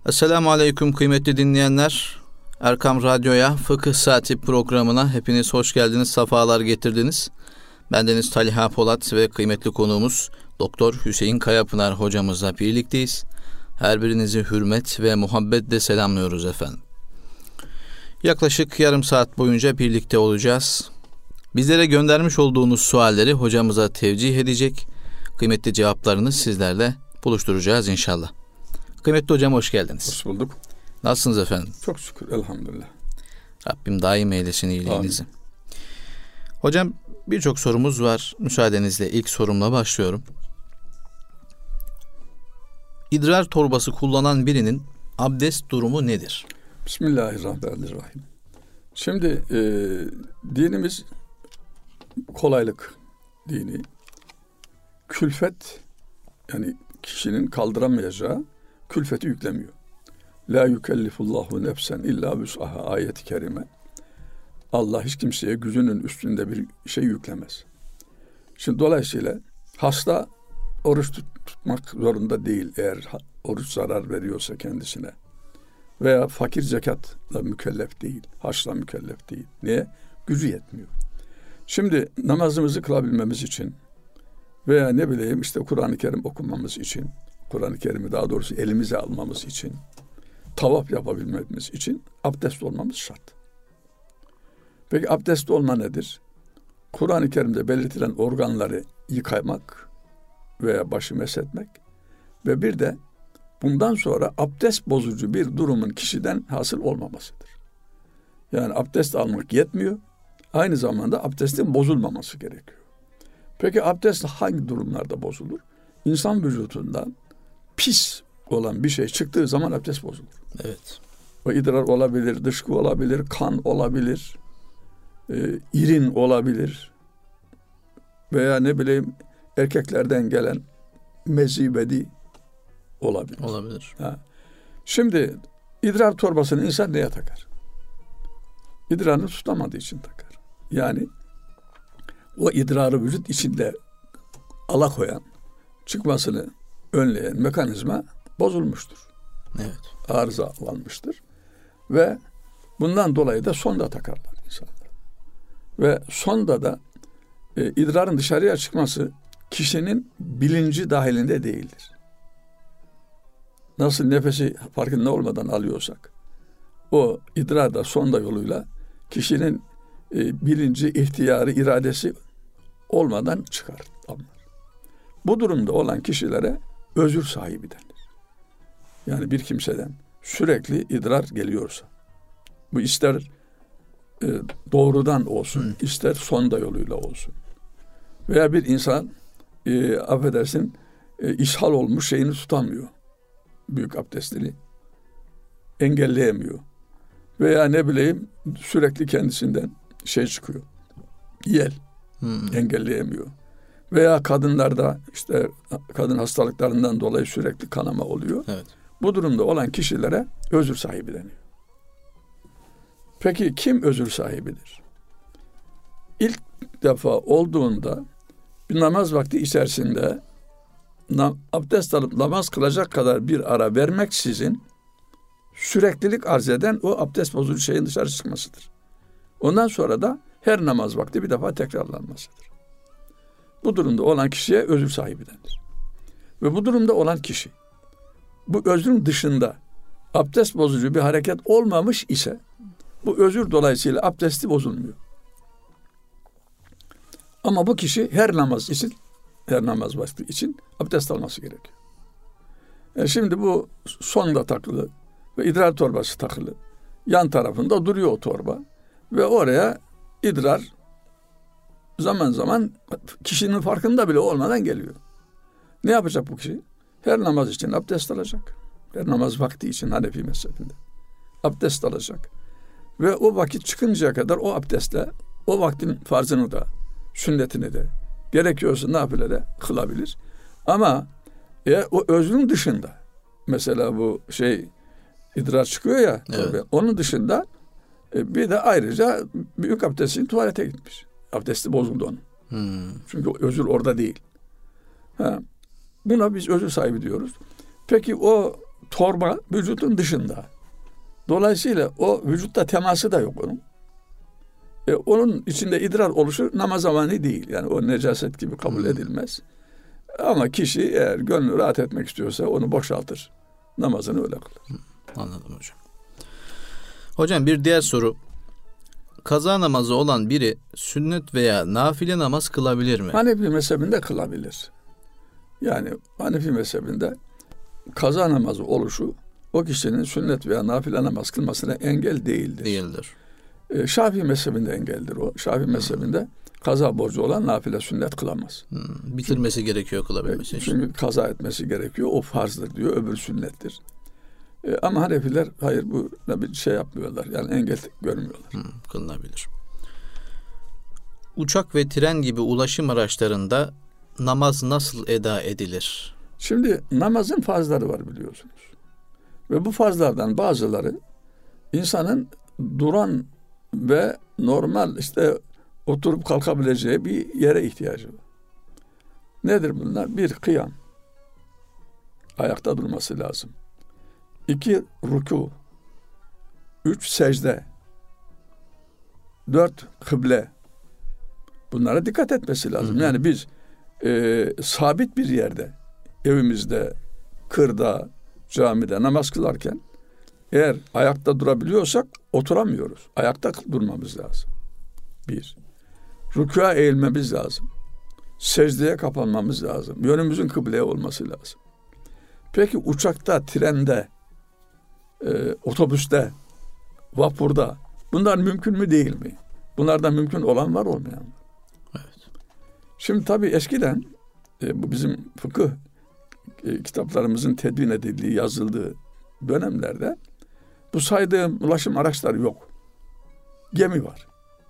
Esselamu Aleyküm kıymetli dinleyenler. Erkam Radyo'ya, Fıkıh Saati programına hepiniz hoş geldiniz, sefalar getirdiniz. Bendeniz Talha Polat ve kıymetli konuğumuz Doktor Hüseyin Kayapınar hocamızla birlikteyiz. Her birinizi hürmet ve muhabbetle selamlıyoruz efendim. Yaklaşık yarım saat boyunca birlikte olacağız. Bizlere göndermiş olduğunuz sualleri hocamıza tevcih edecek, kıymetli cevaplarını sizlerle buluşturacağız inşallah. Kıymetli hocam hoş geldiniz. Hoş bulduk. Nasılsınız efendim? Çok şükür elhamdülillah. Rabbim daim eylesin iyiliğinizi. Hocam birçok sorumuz var. Müsaadenizle ilk sorumla başlıyorum. İdrar torbası kullanan birinin abdest durumu nedir? Bismillahirrahmanirrahim. Şimdi dinimiz kolaylık dini. Külfet, yani kişinin kaldıramayacağı külfeti yüklemiyor. La yükellifullahu nefsen illa vüs'aha ayeti kerime. Allah hiç kimseye gücünün üstünde bir şey yüklemez. Şimdi dolayısıyla hasta oruç tutmak zorunda değil eğer oruç zarar veriyorsa kendisine. Veya fakir zekatla mükellef değil, haçla mükellef değil. Niye? Gücü yetmiyor. Şimdi namazımızı kılabilmemiz için veya ne bileyim işte Kur'an-ı Kerim okumamız için, Kur'an-ı Kerim'i daha doğrusu elimize almamız için, tavaf yapabilmemiz için abdest olmamız şart. Peki abdest olma nedir? Kur'an-ı Kerim'de belirtilen organları yıkamak veya başı meshetmek ve bir de bundan sonra abdest bozucu bir durumun kişiden hasıl olmamasıdır. Yani abdest almak yetmiyor, aynı zamanda abdestin bozulmaması gerekiyor. Peki abdest hangi durumlarda bozulur? İnsan vücudundan pis olan bir şey çıktığı zaman abdest bozulur. Evet. O idrar olabilir, dışkı olabilir, kan olabilir, irin olabilir veya ne bileyim erkeklerden gelen mezibedi olabilir. Olabilir. Ha. Şimdi idrar torbasını insan neye takar? İdrarını tutamadığı için takar. Yani o idrarı vücut içinde alakoyan, çıkmasını önleyen mekanizma bozulmuştur. Evet. Arızalanmıştır. Ve bundan dolayı da sonda takarlar insanlar. Ve sonda da idrarın dışarıya çıkması kişinin bilinci dahilinde değildir. Nasıl nefesi farkında olmadan alıyorsak, o idrar da sonda yoluyla kişinin bilinci, ihtiyarı, iradesi olmadan çıkar. Bu durumda olan kişilere özür sahibi denir. Yani bir kimseden sürekli idrar geliyorsa, bu ister doğrudan olsun, ister sonda yoluyla olsun. Veya bir insan affedersin ishal olmuş şeyini tutamıyor. Büyük abdestini engelleyemiyor. Veya ne bileyim sürekli kendisinden şey çıkıyor. Yel. Engelleyemiyor. Veya kadınlarda işte kadın hastalıklarından dolayı sürekli kanama oluyor. Evet. Bu durumda olan kişilere özür sahibi deniyor. Peki kim özür sahibidir? İlk defa olduğunda bir namaz vakti içerisinde abdest alıp namaz kılacak kadar bir ara vermeksizin süreklilik arz eden o abdest bozucu şeyin dışarı çıkmasıdır. Ondan sonra da her namaz vakti bir defa tekrarlanmasıdır. Bu durumda olan kişiye özür sahibi denir. Ve bu durumda olan kişi bu özrün dışında abdest bozucu bir hareket olmamış ise bu özür dolayısıyla abdesti bozulmuyor. Ama bu kişi her namaz vakti için abdest alması gerekiyor. Şimdi bu sonda takılı ve idrar torbası takılı. Yan tarafında duruyor o torba ve oraya idrar zaman zaman kişinin farkında bile olmadan geliyor. Ne yapacak bu kişi? Her namaz için abdest alacak. Her namaz vakti için Hanefi mezhebinde abdest alacak. Ve o vakit çıkıncaya kadar o abdestle o vaktin farzını da sünnetini de gerekiyorsa nafile de kılabilir. Ama o özrün dışında mesela bu idrar çıkıyor ya evet. Onun dışında bir de ayrıca büyük abdest için tuvalete gitmiş. Abdesti bozuldu onun. Çünkü özür orada değil. Buna biz özür sahibi diyoruz. Peki o torba vücudun dışında. Dolayısıyla o vücutta teması da yok onun. Onun içinde idrar oluşu namaza mani değil. Yani o necaset gibi kabul edilmez. Ama kişi eğer gönlü rahat etmek istiyorsa onu boşaltır. Namazını öyle kılar. Anladım hocam. Hocam bir diğer soru. Kaza namazı olan biri sünnet veya nafile namaz kılabilir mi? Hanefi mezhebinde kılabilir. Yani Hanefi mezhebinde kaza namazı oluşu o kişinin sünnet veya nafile namaz kılmasına engel değildir. Şafii mezhebinde engeldir o. Şafii mezhebinde kaza borcu olan nafile sünnet kılamaz. Bitirmesi gerekiyor kılabilmesi için. Çünkü kaza etmesi gerekiyor. O farzdır diyor. Öbür sünnettir. Ama Hanefiler hayır bu bir şey yapmıyorlar. Yani engel görmüyorlar. Kılınabilir. Uçak ve tren gibi ulaşım araçlarında namaz nasıl eda edilir? Şimdi namazın farzları var biliyorsunuz. Ve bu farzlardan bazıları insanın duran ve normal oturup kalkabileceği bir yere ihtiyacı var. Nedir bunlar? 1. Kıyam. Ayakta durması lazım. 2. Rükû. 3. Secde. 4. Kıble. Bunlara dikkat etmesi lazım. Yani biz sabit bir yerde, evimizde, kırda, camide namaz kılarken eğer ayakta durabiliyorsak oturamıyoruz. Ayakta durmamız lazım. 1. Rükûa eğilmemiz lazım. Secdeye kapanmamız lazım. Yönümüzün kıbleye olması lazım. Peki uçakta, trende, otobüste, vapurda bunlar mümkün mü değil mi? Bunlardan mümkün olan var, olmayan var. Evet. Şimdi tabii eskiden bu bizim fıkıh kitaplarımızın tedvin edildiği, yazıldığı dönemlerde bu saydığım ulaşım araçları yok. Gemi var.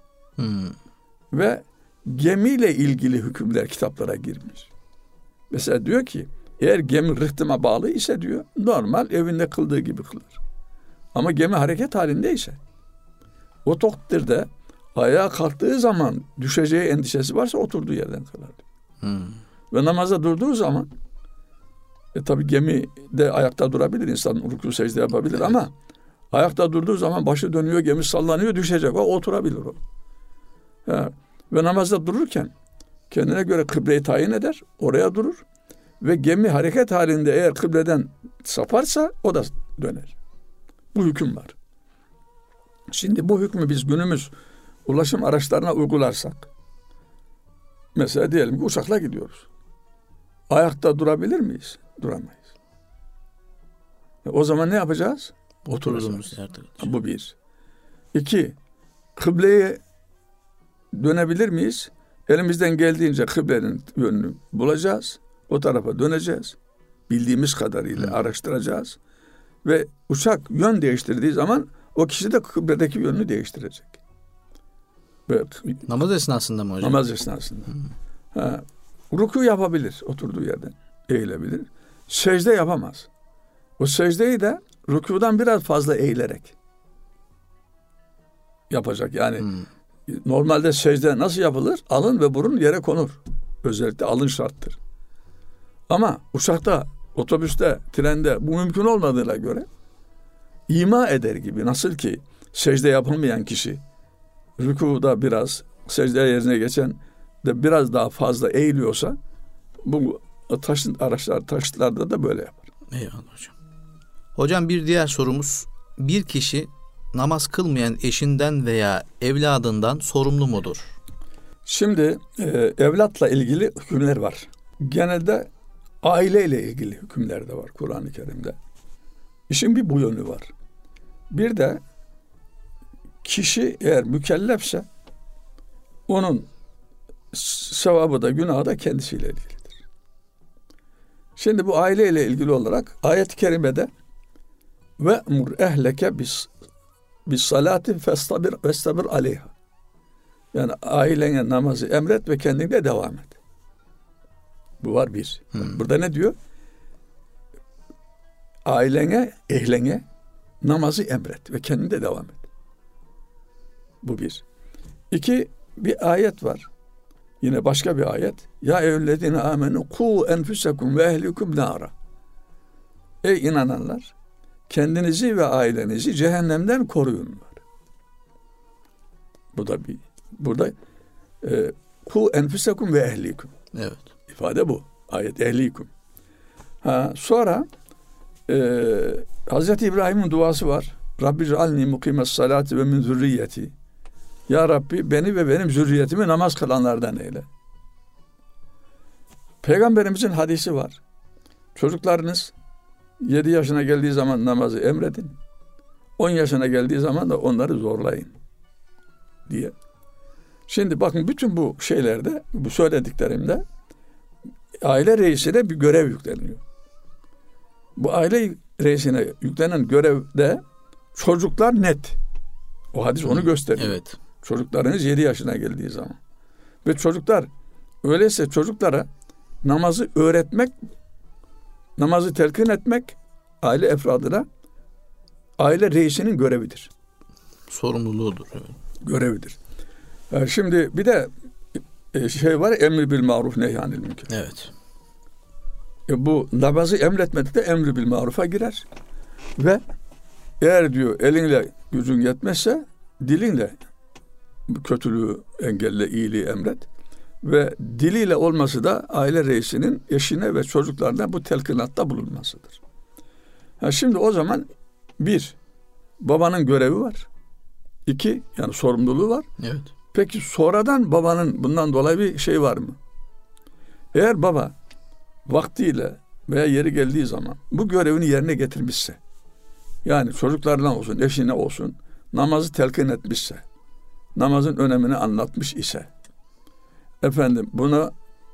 Ve gemiyle ilgili hükümler kitaplara girmiş. Mesela diyor ki eğer gemi rıhtıma bağlı ise diyor normal evinde kıldığı gibi kılar. Ama gemi hareket halindeyse o takdirde ayağa kalktığı zaman düşeceği endişesi varsa oturduğu yerden kılar. Ve namaza durduğu zaman tabii gemide ayakta durabilir, insan rükû secde yapabilir ama ayakta durduğu zaman başı dönüyor, gemi sallanıyor, düşecek. O oturabilir o. Ve namazda dururken kendine göre kıbleyi tayin eder, oraya durur ve gemi hareket halinde eğer kıbleden saparsa o da döner. Bu hüküm var. Şimdi bu hükmü biz günümüz ulaşım araçlarına uygularsak, mesela diyelim ki uçakla gidiyoruz. Ayakta durabilir miyiz? Duramayız. O zaman ne yapacağız? Oturacağız. Bu 1. 2. Kıbleye dönebilir miyiz? Elimizden geldiğince kıblenin yönünü bulacağız. O tarafa döneceğiz. Bildiğimiz kadarıyla araştıracağız. Ve uçak yön değiştirdiği zaman o kişi de kıbledeki yönünü değiştirecek. Ve namaz esnasında mı hocam? Namaz esnasında. Rükû yapabilir oturduğu yerden. Eğilebilir. Secde yapamaz. O secdeyi de rükûdan biraz fazla eğilerek yapacak. Yani normalde secde nasıl yapılır? Alın ve burun yere konur. Özellikle alın şarttır. Ama uçakta, otobüste, trende bu mümkün olmadığına göre ima eder gibi. Nasıl ki secde yapılmayan kişi rükûda biraz, secde yerine geçen de biraz daha fazla eğiliyorsa bu taşıtlarda da böyle yapar. Eyvallah hocam. Hocam bir diğer sorumuz, bir kişi namaz kılmayan eşinden veya evladından sorumlu mudur? Şimdi evlatla ilgili hükümler var. Genelde aileyle ilgili hükümler de var Kur'an-ı Kerim'de. İşin bir bu yönü var. Bir de kişi eğer mükellefse onun sevabı da günahı da kendisiyle ilgilidir. Şimdi bu aileyle ilgili olarak ayet-i kerimede ve mur ehleke bis salati festabir aleyha. Yani ailene namazı emret ve kendine devam et. Bu var bir. Burada ne diyor? Ailene, ehlene namazı emret ve kendine devam et. Bu bir. 2, bir ayet var. Yine başka bir ayet. Ya eyyühellezine amenu ku enfusekum ve ehlikum nara. Ey inananlar, kendinizi ve ailenizi cehennemden koruyun var. Bu da burada ku enfusekum ve ehlikum. Evet. İfade bu. Ayet ehlikum. Sonra Hazreti İbrahim'in duası var. Rabbi cealni mukimes salati ve min zürriyeti. Ya Rabbi, beni ve benim zürriyetimi namaz kılanlardan eyle. Peygamberimizin hadisi var. Çocuklarınız 7 yaşına geldiği zaman namazı emredin. 10 yaşına geldiği zaman da onları zorlayın diye. Şimdi bakın, bütün bu şeylerde, bu söylediklerimde aile reisine bir görev yükleniyor. Bu aile reisine yüklenen görevde çocuklar net. O hadis onu gösteriyor. Evet. Çocuklarınız 7 yaşına geldiği zaman. Ve çocuklar, öyleyse çocuklara namazı öğretmek, namazı telkin etmek aile efradına aile reisinin görevidir. Sorumluluğudur. Evet. Görevidir. Şimdi bir de şey var, emri bil maruf nehyanil münker. Evet. Bu namazı emretmedik de emri bil marufa girer. Ve eğer diyor elinle gücün yetmezse dilinle kötülüğü engelle, iyiliği emret. Ve diliyle olması da aile reisinin eşine ve çocuklarına bu telkinatta bulunmasıdır. Şimdi o zaman 1, babanın görevi var. 2, yani sorumluluğu var. Evet. Peki sonradan babanın bundan dolayı bir şey var mı? Eğer baba vaktiyle veya yeri geldiği zaman bu görevini yerine getirmişse, yani çocuklarına olsun, eşine olsun, namazı telkin etmişse, namazın önemini anlatmış ise, bunu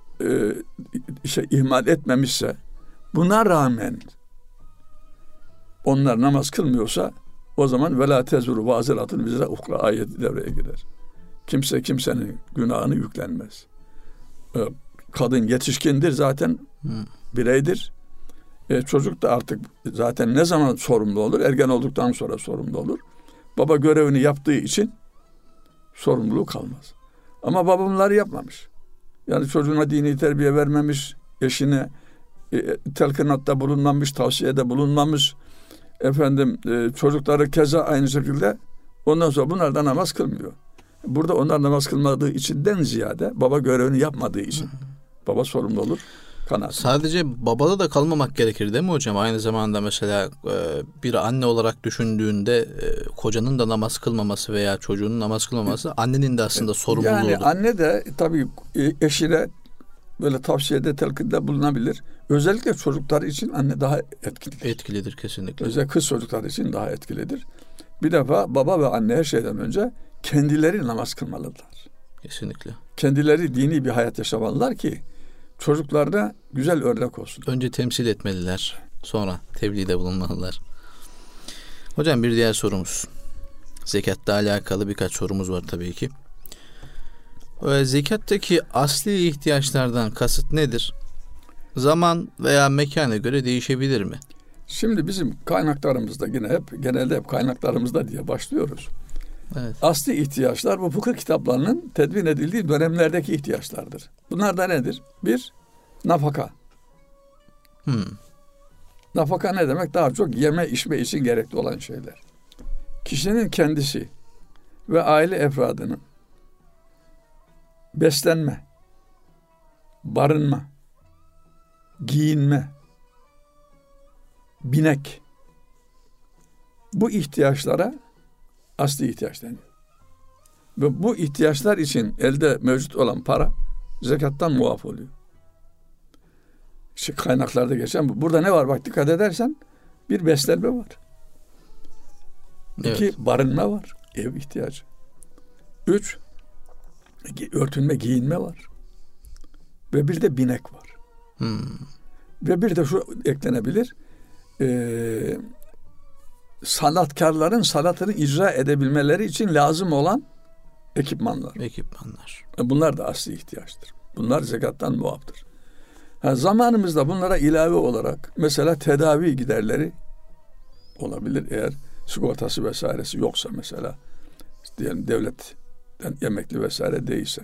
ihmal etmemişse, buna rağmen onlar namaz kılmıyorsa, o zaman vela tezuru vaziratun vizra ukra ayeti devreye girer. Kimse kimsenin günahını yüklenmez. Kadın yetişkindir zaten, bireydir. Çocuk da artık zaten ne zaman sorumlu olur? Ergen olduktan sonra sorumlu olur. Baba görevini yaptığı için sorumluluğu kalmaz. Ama baba bunları yapmamış. Yani çocuğuna dini terbiye vermemiş, eşine telkinatta bulunmamış, tavsiyede bulunmamış. Çocukları keza aynı şekilde. Ondan sonra bunlar da namaz kılmıyor. Burada onlar namaz kılmadığı içinden ziyade baba görevini yapmadığı için baba sorumlu olur. Sadece babada da kalmamak gerekir değil mi hocam? Aynı zamanda mesela bir anne olarak düşündüğünde kocanın da namaz kılmaması veya çocuğunun namaz kılmaması annenin de aslında sorumluluğudur. Yani anne de tabii eşine böyle tavsiyede, telkinde bulunabilir. Özellikle çocuklar için anne daha etkilidir. Etkilidir kesinlikle. Özellikle kız çocuklar için daha etkilidir. Bir defa baba ve anne her şeyden önce kendileri namaz kılmalılar. Kesinlikle. Kendileri dini bir hayat yaşamalılar ki çocuklarda güzel örnek olsun. Önce temsil etmeliler, sonra tebliğde bulunmalılar. Hocam bir diğer sorumuz. Zekatla alakalı birkaç sorumuz var tabii ki. Zekattaki asli ihtiyaçlardan kasıt nedir? Zaman veya mekana göre değişebilir mi? Şimdi bizim kaynaklarımızda genelde hep kaynaklarımızda diye başlıyoruz. Evet. Asli ihtiyaçlar bu fıkıh kitaplarının tedvin edildiği dönemlerdeki ihtiyaçlardır. Bunlar da nedir? 1, nafaka. Nafaka ne demek? Daha çok yeme içme için gerekli olan şeyler. Kişinin kendisi ve aile efradının beslenme, barınma, giyinme, binek, bu ihtiyaçlara asli ihtiyaç deniyor. Ve bu ihtiyaçlar için elde mevcut olan para zekattan muaf oluyor. İşte kaynaklarda geçen bu. Burada ne var? Bak dikkat edersen bir beslenme var. Evet. 2, barınma var. Ev ihtiyacı. 3, örtünme, giyinme var. Ve bir de binek var. Ve bir de şu eklenebilir. Sanatkarların sanatını icra edebilmeleri için lazım olan ekipmanlar. Bunlar da asli ihtiyaçtır. Bunlar zekattan muaftır. Zamanımızda bunlara ilave olarak mesela tedavi giderleri olabilir eğer sigortası vesairesi yoksa, mesela diyelim devletten emekli vesaire değilse.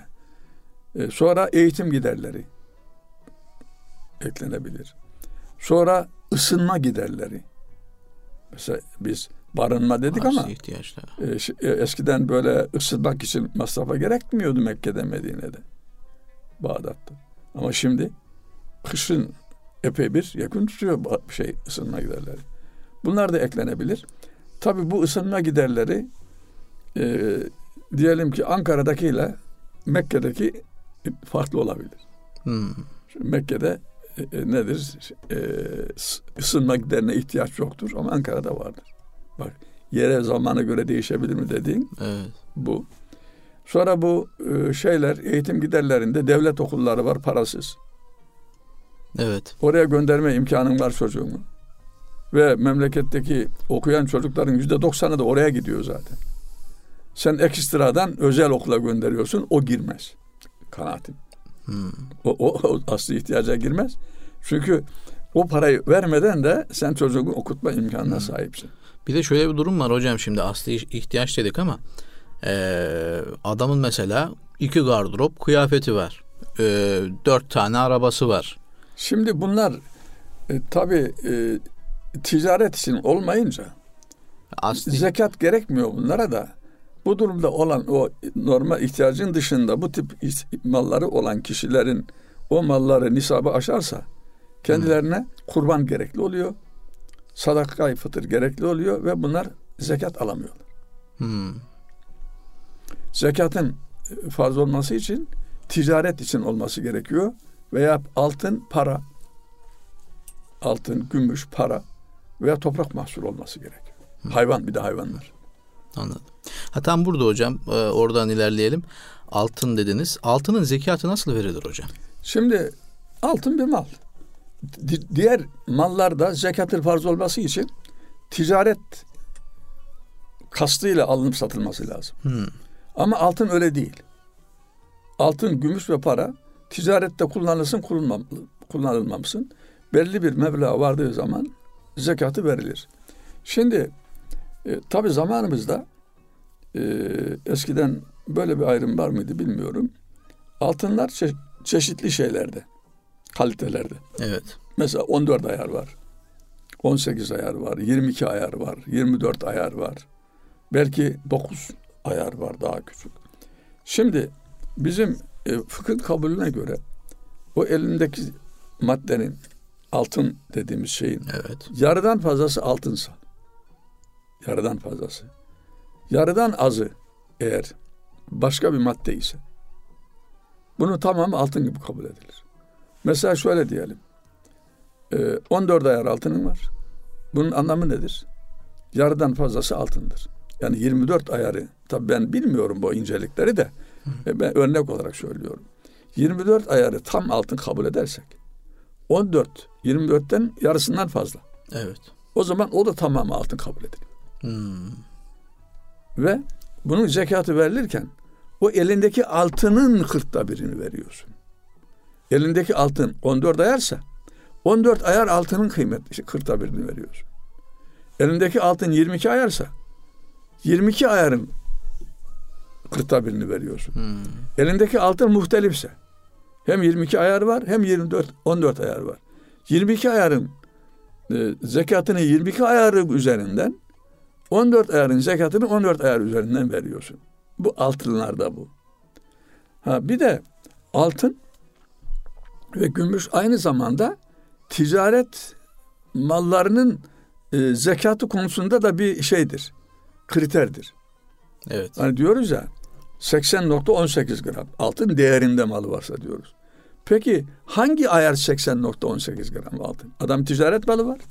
Sonra eğitim giderleri eklenebilir. Sonra ısınma giderleri. Mesela biz barınma dedik ama eskiden böyle ısınmak için masrafa gerekmiyordu Mekke'de, Medine'de, Bağdat'ta. Ama şimdi kışın epey bir yakın tutuyor ısınma giderleri. Bunlar da eklenebilir. Tabii bu ısınma giderleri diyelim ki Ankara'dakiyle Mekke'deki farklı olabilir. Şimdi Mekke'de nedir? Isınma giderine ihtiyaç yoktur ama Ankara'da vardır. Bak, yere zamana göre değişebilir mi dediğin bu. Sonra bu eğitim giderlerinde devlet okulları var, parasız. Evet. Oraya gönderme imkanın var çocuğunu. Ve memleketteki okuyan çocukların %90'ı da oraya gidiyor zaten. Sen ekstradan özel okula gönderiyorsun, o girmez. Kanaatim. O asli ihtiyaca girmez. Çünkü o parayı vermeden de sen çocuğu okutma imkanına sahipsin. Bir de şöyle bir durum var hocam, şimdi asli ihtiyaç dedik ama adamın mesela 2 gardırop kıyafeti var. 4 tane arabası var. Şimdi bunlar tabii ticaret için olmayınca zekat gerekmiyor bunlara da. Bu durumda olan o normal ihtiyacın dışında bu tip malları olan kişilerin o malları nisabı aşarsa kendilerine kurban gerekli oluyor. Sadaka-i fıtır gerekli oluyor ve bunlar zekat alamıyorlar. Zekatın farz olması için ticaret için olması gerekiyor veya altın, para, altın, gümüş, para veya toprak mahsulü olması gerekiyor. Hayvan, bir de hayvanlar. Anladım. Tam burada hocam, oradan ilerleyelim. Altın dediniz. Altının zekatı nasıl verilir hocam? Şimdi altın bir mal. Diğer mallarda zekatın farz olması için ticaret kastıyla alınıp satılması lazım. Ama altın öyle değil. Altın, gümüş ve para ticarette kullanılsın, kullanılmamışsın. Belli bir meblağ vardığı zaman zekatı verilir. Şimdi tabii zamanımızda eskiden böyle bir ayrım var mıydı bilmiyorum. Altınlar çeşitli şeylerde, kalitelerde. Evet. Mesela 14 ayar var, 18 ayar var, 22 ayar var, 24 ayar var. Belki 9 ayar var, daha küçük. Şimdi bizim fıkıh kabulüne göre o elindeki maddenin, altın dediğimiz şeyin yarıdan fazlası altınsa, yarıdan fazlası, yarıdan azı eğer başka bir madde ise bunu tamamı altın gibi kabul edilir. Mesela şöyle diyelim, 14 ayar altının var. Bunun anlamı nedir? Yarıdan fazlası altındır. Yani 24 ayarı, tabii ben bilmiyorum bu incelikleri de, ben örnek olarak söylüyorum. 24 ayarı tam altın kabul edersek 14, 24'ten yarısından fazla. Evet. O zaman o da tamamı altın kabul ediliyor. Ve bunun zekatı verilirken o elindeki altının 1/40'ını veriyorsun. Elindeki altın 14 ayarsa 14 ayar altının kıymeti 1/40'ını veriyorsun. Elindeki altın 22 ayarsa 22 ayarın 1/40'ını veriyorsun. Elindeki altın muhtelifse hem 22 ayar var hem 14 ayar var. 22 ayarın zekatını 22 ayarı üzerinden, 14 ayarın zekatını 14 ayar üzerinden veriyorsun. Bu altınlarda bu. Bir de altın ve gümüş aynı zamanda ticaret mallarının zekatı konusunda da bir şeydir. Kriterdir. Evet. Hani diyoruz ya 80.18 gram altın değerinde malı varsa diyoruz. Peki hangi ayar 80.18 gram altın? Adam ticaret malı var.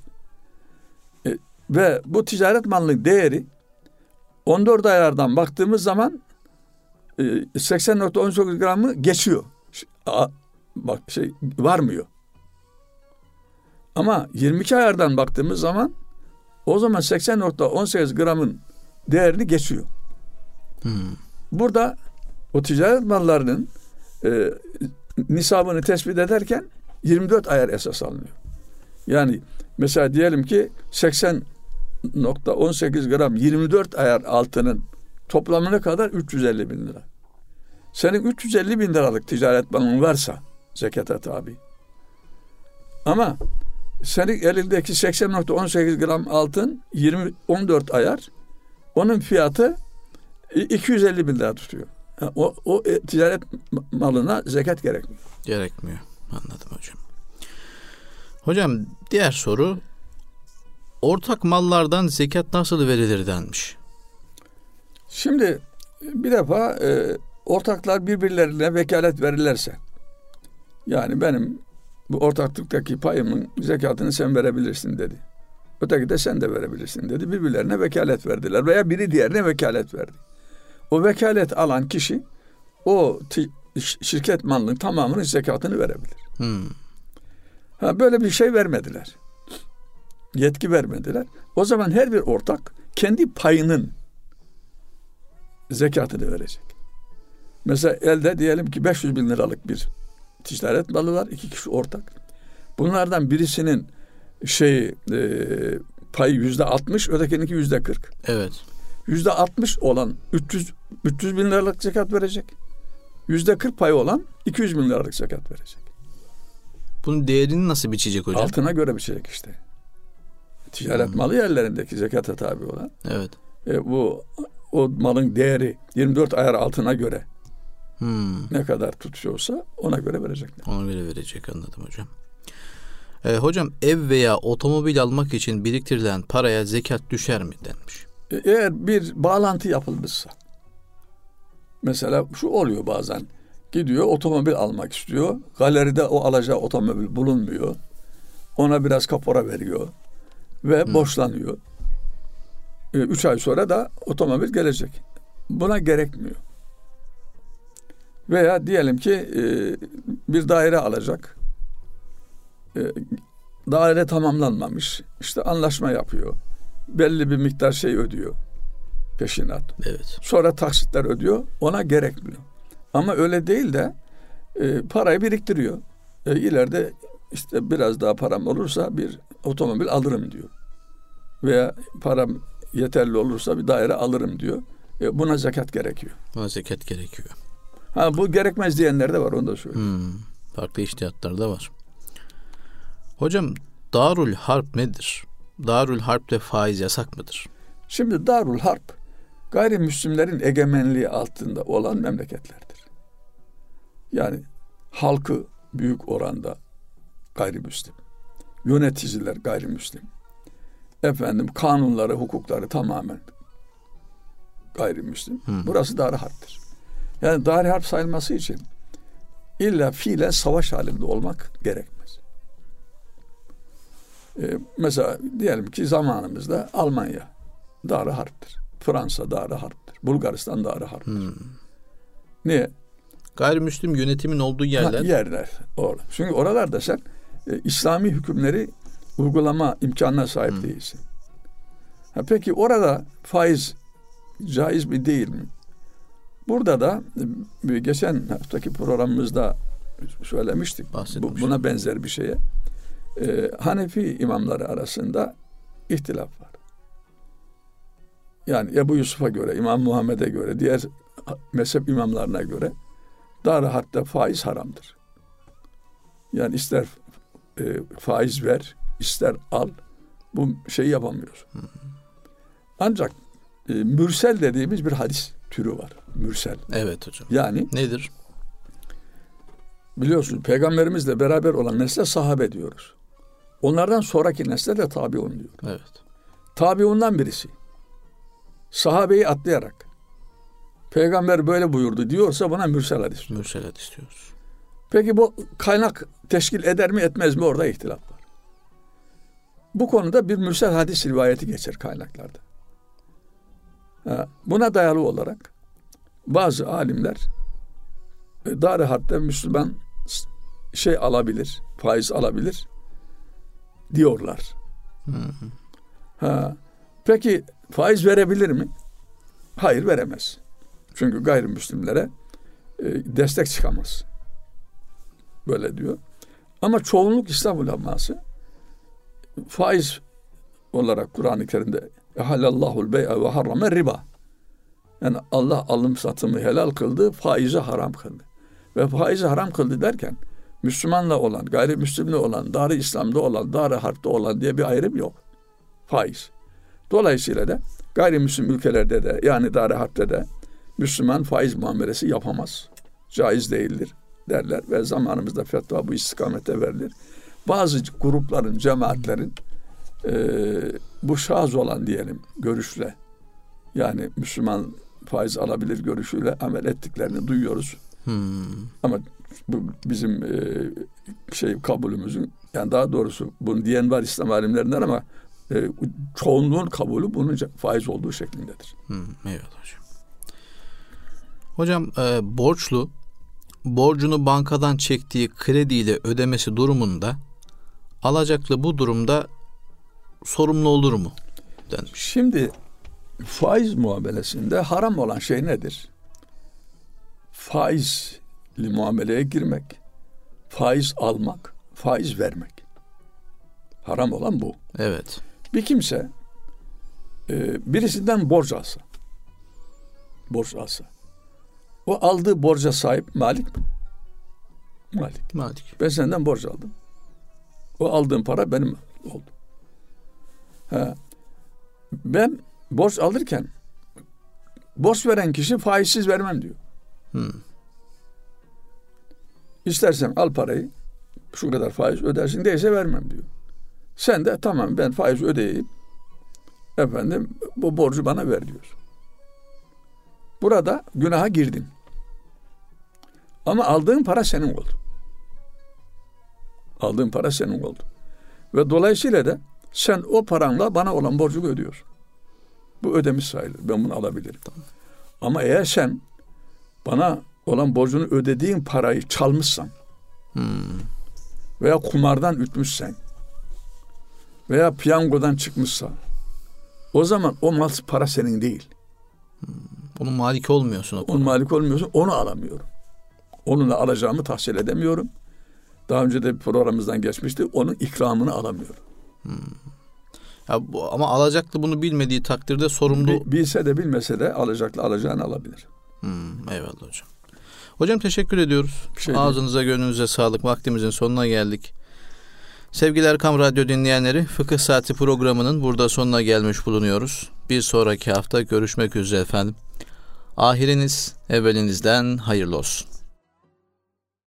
Ve bu ticaret malının değeri 14 ayardan baktığımız zaman 80.18 gramı geçiyor. Bak varmıyor. Ama 22 ayardan baktığımız zaman o zaman 80.18 gramın değerini geçiyor. Burada o ticaret mallarının nisabını tespit ederken 24 ayar esas alınıyor. Yani mesela diyelim ki 80.18 gram 24 ayar altının toplamına kadar 350 bin lira. Senin 350 bin liralık ticaret malın varsa zekata tabi. Ama senin elindeki 80.18 gram altın 14 ayar. Onun fiyatı 250 bin lira tutuyor. Yani o ticaret malına zekat gerekmiyor. Gerekmiyor. Anladım hocam. Hocam diğer soru, ortak mallardan zekat nasıl verilir denmiş. Şimdi bir defa ortaklar birbirlerine vekalet verirlerse, yani benim bu ortaklıktaki payımın zekatını sen verebilirsin dedi. Öteki de sen de verebilirsin dedi. Birbirlerine vekalet verdiler veya biri diğerine vekalet verdi. O vekalet alan kişi o şirket malının tamamının zekatını verebilir. Böyle bir şey vermediler. Yetki vermediler. O zaman her bir ortak kendi payının zekatını verecek. Mesela elde diyelim ki 500 bin liralık bir ticaret malı var. 2 kişi ortak. Bunlardan birisinin payı %60, ötekininki %40. Evet. %60 olan 300 bin liralık zekat verecek. %40 payı olan 200 bin liralık zekat verecek. Bunun değerini nasıl biçecek hocam? Altına göre biçecek işte. Ticaret malı yerlerindeki zekata tabi olan. Evet. O malın değeri 24 ayar altına göre ne kadar tutuyorsa ona göre verecek. Ona göre verecek, anladım hocam. Hocam ev veya otomobil almak için biriktirilen paraya zekat düşer mi denmiş. Eğer bir bağlantı yapılmışsa, mesela şu oluyor bazen, gidiyor otomobil almak istiyor, galeride o alacağı otomobil bulunmuyor, ona biraz kapora veriyor ve borçlanıyor. 3 ay sonra da otomobil gelecek. Buna gerekmiyor. Veya diyelim ki bir daire alacak. Daire tamamlanmamış. İşte anlaşma yapıyor. Belli bir miktar ödüyor. Peşinat. Evet. Sonra taksitler ödüyor. Ona gerekmiyor. Ama öyle değil de parayı biriktiriyor. İleride işte biraz daha param olursa bir otomobil alırım diyor. Veya param yeterli olursa bir daire alırım diyor. Buna zekat gerekiyor. Buna zekat gerekiyor. Bu gerekmez diyenler de var, onu da söyleyeyim. Farklı içtihatlar da var. Hocam Darül Harp nedir? Darül Harp'te faiz yasak mıdır? Şimdi Darül Harp gayrimüslimlerin egemenliği altında olan memleketlerdir. Yani halkı büyük oranda gayrimüslim. Yöneticiler gayrimüslim. Kanunları, hukukları tamamen gayrimüslim. Burası Darül Harp'tir. Yani Darül Harp sayılması için illa fiilen savaş halinde olmak gerekmez. Mesela diyelim ki zamanımızda Almanya Darül Harp'tir. Fransa Darül Harp'tir. Bulgaristan Darül Harp'tir. Niye? Gayrimüslim yönetimin olduğu yerler. Yerler. Orada. Çünkü oralarda sen İslami hükümleri uygulama imkanına sahip değilsin. Peki orada faiz caiz mi değil mi? Burada da geçen haftaki programımızda söylemiştik. Buna benzer bir şeye. Hanefi imamları arasında ihtilaf var. Yani Ebu Yusuf'a göre, İmam Muhammed'e göre, diğer mezhep imamlarına göre Darül Harp'te faiz haramdır. Yani ister faiz ver, ister al, bu şeyi yapamıyorsun. Ancak mürsel dediğimiz bir hadis türü var. Mürsel. Evet hocam. Yani nedir? Biliyorsun peygamberimizle beraber olan nesle sahabe diyoruz. Onlardan sonraki nesle de tabiun diyor. Evet. Tabiundan birisi sahabeyi atlayarak peygamber böyle buyurdu diyorsa buna mürsel hadis diyoruz. Mürsel hadis diyoruz. Peki bu kaynak teşkil eder mi etmez mi, orada ihtilaf var. Bu konuda bir mürsel hadis rivayeti geçer kaynaklarda. Buna dayalı olarak bazı alimler Darül Harp'te Müslüman alabilir, faiz alabilir diyorlar. Peki faiz verebilir mi? Hayır, veremez. Çünkü gayrimüslimlere destek çıkamaz. Böyle diyor. Ama çoğunluk İslam uleması faiz olarak Kur'an-ı Kerim'de ehallallahul bey'e ve harrame riba. Yani Allah alım satımı helal kıldı, faizi haram kıldı. Ve faizi haram kıldı derken Müslümanla olan, gayrimüslimle olan, Dar-ı İslam'da olan, Dar-ı Harp'ta olan diye bir ayrım yok. Faiz. Dolayısıyla da gayrimüslim ülkelerde de, yani Dar-ı Harp'te de Müslüman faiz muamelesi yapamaz. Caiz değildir derler ve zamanımızda fetva bu istikamete verilir. Bazı grupların, cemaatlerin bu şaz olan diyelim görüşle, yani Müslüman faiz alabilir görüşüyle amel ettiklerini duyuyoruz. Ama bu bizim kabulümüzün, yani daha doğrusu bunu diyen var İslam alimlerinden ama çoğunluğun kabulü bunun faiz olduğu şeklindedir. Eyvallah hocam. Hocam borçlu borcunu bankadan çektiği krediyle ödemesi durumunda alacaklı bu durumda sorumlu olur mu denmiş. Şimdi faiz muamelesinde haram olan şey nedir? Faizli muameleye girmek, faiz almak, faiz vermek. Haram olan bu. Evet. Bir kimse birisinden borç alsa, o aldığı borca sahip malik mi? Malik. Ben senden borç aldım. O aldığım para benim oldu. Ben borç alırken borç veren kişi faizsiz vermem diyor. İstersen al parayı, şu kadar faiz ödersin, değilse vermem diyor. Sen de tamam ben faiz ödeyeyim, efendim bu borcu bana ver diyor. Burada günaha girdin. Ama aldığın para senin oldu. Aldığın para senin oldu. Ve dolayısıyla da sen o paranla bana olan borcu ödüyorsun. Bu ödemiş sayılır. Ben bunu alabilirim. Tamam. Ama eğer sen bana olan borcunu ödediğin parayı çalmışsan veya kumardan ütmüşsen veya piyangodan çıkmışsa o zaman o mal para senin değil. Onun maliki olmuyorsun. Onun maliki olmuyorsun. Onu alamıyorum. Onunla alacağımı tahsil edemiyorum. Daha önce de programımızdan geçmişti. Onun ikramını alamıyorum. Ya ama alacaklı bunu bilmediği takdirde sorumlu. Bilse de bilmese de alacaklı alacağını alabilir. Eyvallah hocam. Hocam teşekkür ediyoruz. Ağzınıza gönlünüze sağlık. Vaktimizin sonuna geldik. Sevgili Erkam Radyo dinleyenleri, Fıkıh Saati programının burada sonuna gelmiş bulunuyoruz. Bir sonraki hafta görüşmek üzere efendim. Ahiriniz evvelinizden hayırlı olsun.